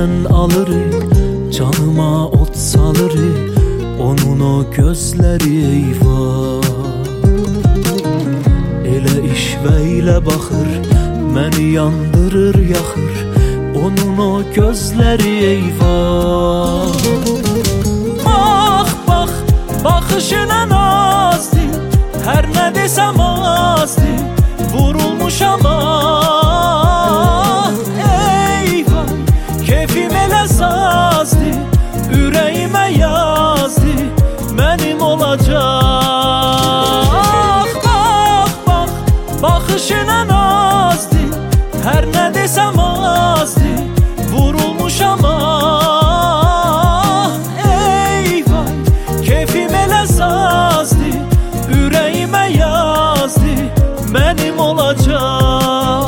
Gözündən alırıq, canıma od salırıq, onun o gözləri eyvah. Elə işvə ilə baxır, məni yandırır, yaxır, onun o gözləri eyvah. Bax, bax, baxışına nazdır, hər nə desəm azdır, vurulmuşam ah. Eyvah, keyfim elə sazdır, ürəyimə yazdı, mənim olacaq. Bax, bax, baxışına nazdır, hər nə desəm azdır, vurulmuşam ah. Eyvah, keyfim elə sazdır, ürəyimə yazdı, mənim olacaq.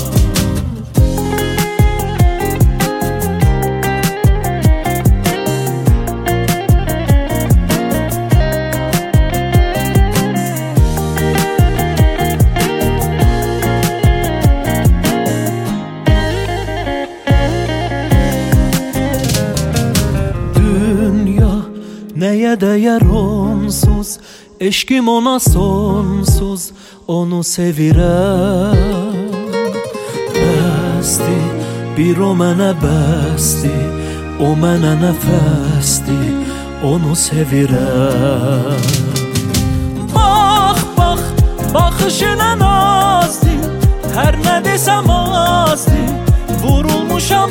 Nəyə dəyər onsuz, eşqim ona sonsuz, onu sevirəm. Bəsdir, bir o mənə bəsdir, o mənə nəfəsdir, onu sevirəm. Bax, bax, baxışına nazdır, hər nə desəm azdır, vurulmuşam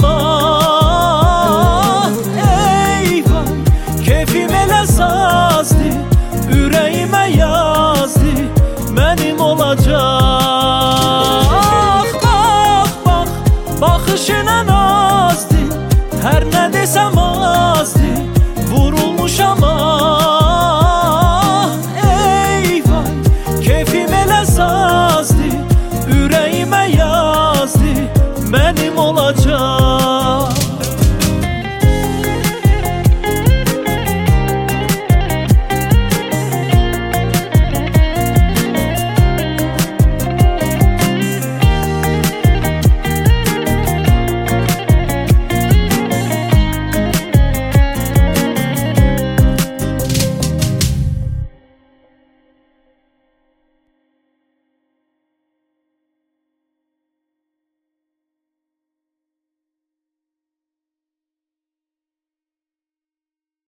ah. Eyvah, keyfim elə sazdır, ürəyimə yazdı, mənim olacaq. Bax, bax, baxışına nazdır, hər nə desəm azdır, vurulmuşam